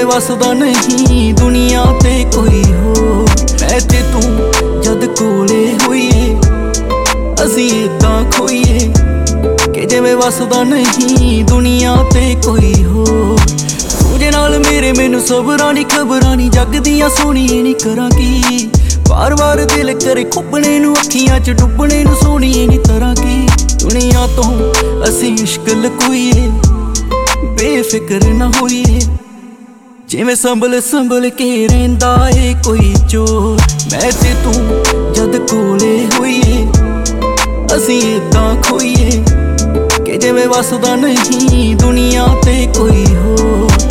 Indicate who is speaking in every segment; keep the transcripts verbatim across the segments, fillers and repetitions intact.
Speaker 1: वसदा नहीं दुनिया ते कोई हो। मैं ते तू जद कोले होइए असी इदां खोइए कि जिवें वसदा नहीं दुनिया ते कोई हो। तुझे नाल मेरे मैनू सबरां नी खबरां नी जग दियां सोहणिए नी करां की। बार बार दिल करे खुपने नू अखियां च डुबने नू सोहणिए नी तरह की। दुनिया तो असी इश्क लकोईए बेफिक्र ना होइए जिवें संभल संभल के रहिंदा ए कोई चोर। मैं ते तू जद कोले होइए असी इदां खोइए कि जिवें वसदा नहीं दुनिया ते कोई हो।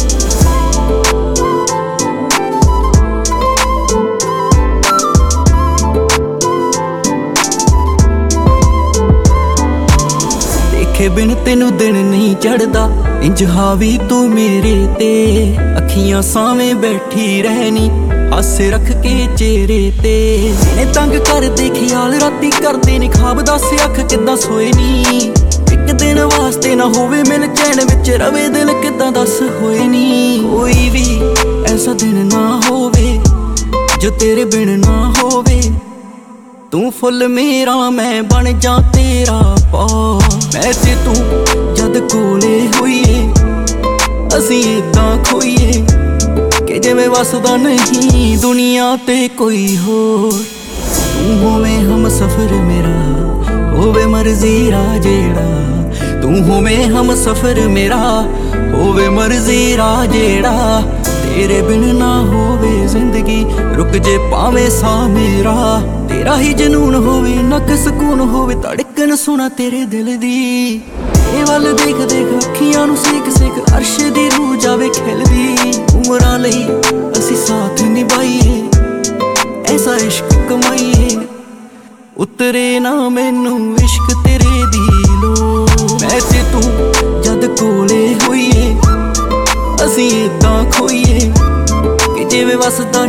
Speaker 1: देखे बिन तेनू दिन नहीं चढ़दा इंज हावी तू मेरे ते। अखियां सावें बैठी रहनी हासे रख के चेहरे ते। इन्हें तंग कर दे ख्याल राती करदे ने ख्वाब दस अख किदां सोए नी। एक दिन वास्ते ना होवे मिल चैन विच रवे दिल किदां दस होए नी। कोई भी ऐसा दिन ना होवे जो तेरे बिन ना होवे। तू फुल मेरा मैं बन जा तेरा पा। मैं ते तू जद कोले होइए असी इदां खोइए कि जिवें वसदा नहीं दुनिया ते कोई होर। तू होवें हम सफर मेरा होवे मर्जी राह जेड़ा। तू होवें हम सफर मेरा होवे मर्जी राह जेड़ा। तेरे बिन ना होवे जिंदगी रुक जे पावे सा मेरा। तेरा ही जनून होवे नक सुकून होवे धड़कन सुना तेरे दिल दी। ए वल देख देख अखियां नू सेक सेक अर्श दी रूह जावे खिलदी। उमरां लई असी साथ निभाईए ऐसा इश्क कमाईए उतरे ना मैनू इश्क तेरे दी लो। मैं ते तू जद कोले होइए असी इदां खोइए कि जिवें वसदा